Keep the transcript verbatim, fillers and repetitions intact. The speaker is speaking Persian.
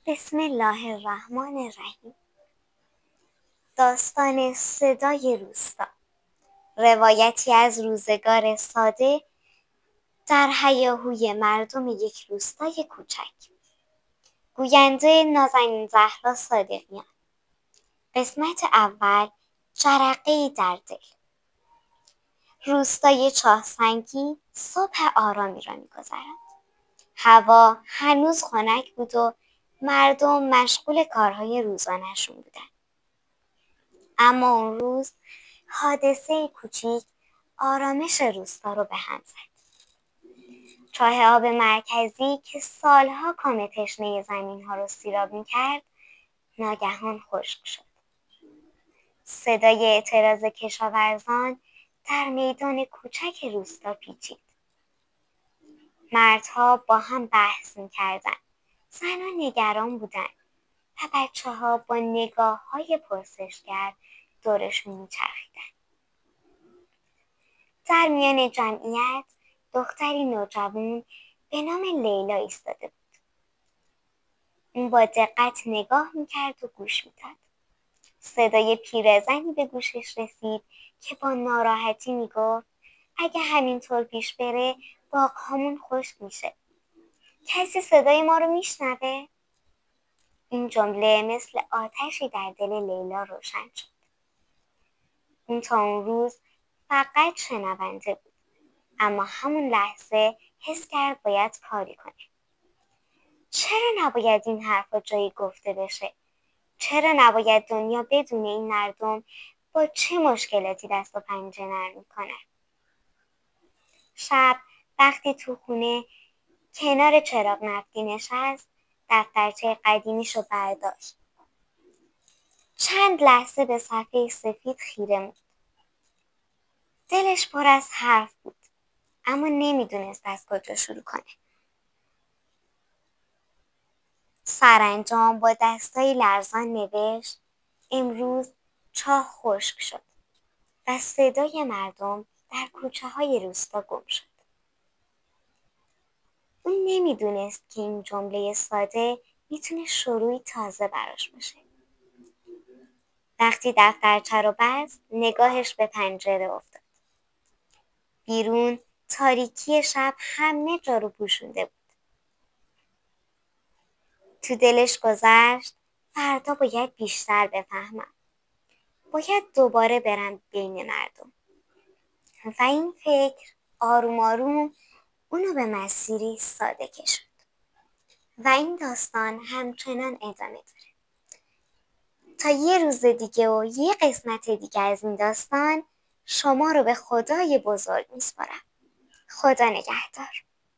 بسم الله الرحمن الرحیم. داستان صدای روستا، روایتی از روزگار ساده در هیاهوی مردم یک روستای کوچک. گوینده نازنین زهرا صادقیان. قسمت اول، جرقه‌ای در دل. روستای چاهسنگی صبح آرامی را می‌گذراند. هوا هنوز خنک بود و مردم مشغول کارهای روزانه‌شون بودند. اما اون روز حادثه کوچیک آرامش روستا رو به هم زد. چاه آب مرکزی که سالها کام تشنه زمین‌ها رو سیراب می‌کرد، ناگهان خشک شد. صدای اعتراض کشاورزان در میدان کوچک روستا پیچید. مردها با هم بحث می‌کردند. زنان نگران بودند و بچه‌ها با نگاه‌های پرسشگر دورشون می‌چرخیدند. در میان جمعیت دختری نوجوان به نام لیلا ایستاده بود. اون با دقت نگاه میکرد و گوش میداد. صدای پیرزنی به گوشش رسید که با ناراحتی میگفت اگه همینطور پیش بره باغ‌هامون خشک میشه. کسی صدای ما رو میشنوه؟ این جمله مثل آتشی در دل لیلا روشن شد. اون تا اون روز فقط شنونده بود. اما همون لحظه حس کرد باید کاری کنه. چرا نباید این حرفا جایی گفته بشه؟ چرا نباید دنیا بدون این مردم با چه مشکلاتی دست و پنجه نرم میکنن؟ شب وقتی تو خونه کنار چراغ نفتی نشست، دفترچه قدیمیشو برداشت. چند لحظه به صفحه سفید خیره موند. دلش پر از حرف بود، اما نمیدونست از کجا شروع کنه. سرانجام با دستای لرزان نوشت امروز چاه خشک شد و صدای مردم در کوچه های روستا گم شد. اون نمیدونست که این جمله ساده میتونه شروعی تازه براش باشه. وقتی دفترچه رو بست، نگاهش به پنجره افتاد. بیرون تاریکی شب همه جا رو پوشونده بود. تو دلش گذشت فردا باید بیشتر بفهمم. باید دوباره برم بین مردم. و این فکر آروم آروم اونو به مسیری ساده کشوند. و این داستان همچنان ادامه داره. تا یه روز دیگه و یه قسمت دیگه از این داستان، شما رو به خدای بزرگ میسپارم. خدا نگهدار.